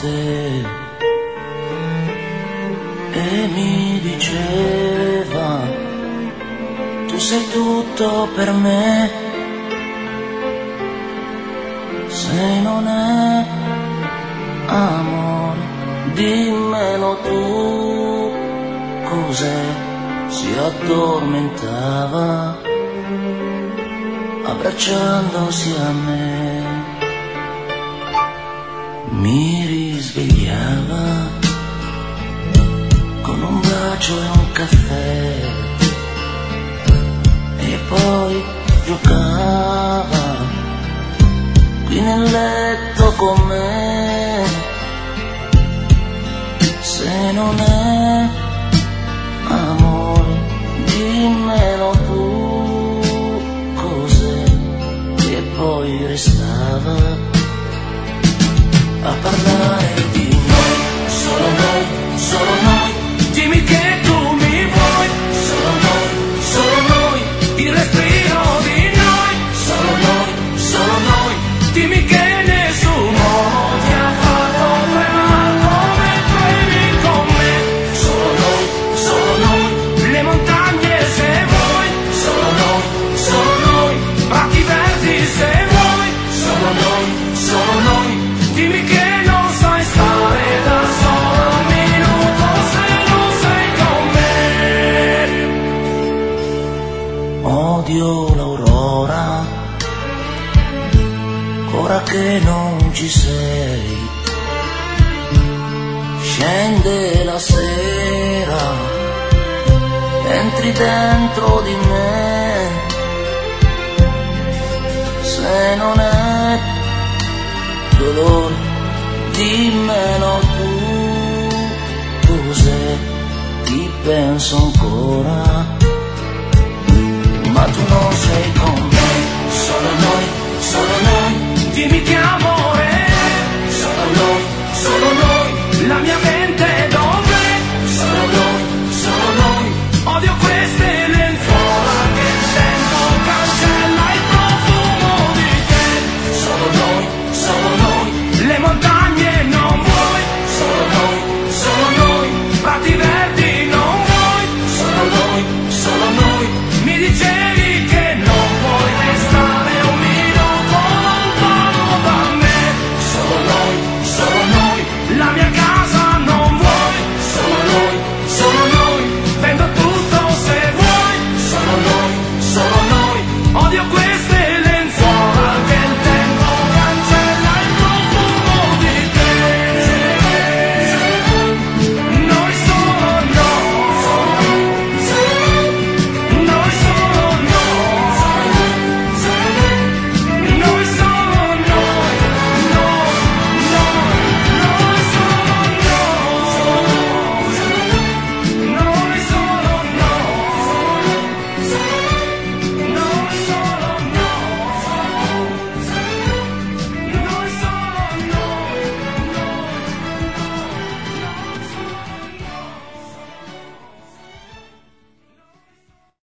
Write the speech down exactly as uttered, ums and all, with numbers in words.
notte e mi diceva: tu sei tutto per me, se non è amore dimmelo tu. Cos'è? Si addormentava abbracciandosi a me, mi risvegliava con un bacio e un caffè e poi giocava qui nel letto con me. Se non è amore dimmelo tu. Cos'è? E poi restava a parlare di noi, solo noi, solo noi. Dimmi che tu mi vuoi, solo noi, solo noi. Il respiro di noi, solo noi, solo noi. Dimmi che nessuno ti ha fatto tremare come tremi con me. Solo noi, solo noi. Le montagne se vuoi, solo noi, solo noi. Prati verdi se vuoi, solo noi, solo noi. Dimmi che non sai stare da solo un minuto se non sei con me. Odio l'aurora, ora che non ci sei. Scende la sera, entri dentro di me. Se non è dolore dimmelo tu. Cos'è? Ti penso ancora, ma tu non sei con me. Solo noi, solo noi. Dimmi che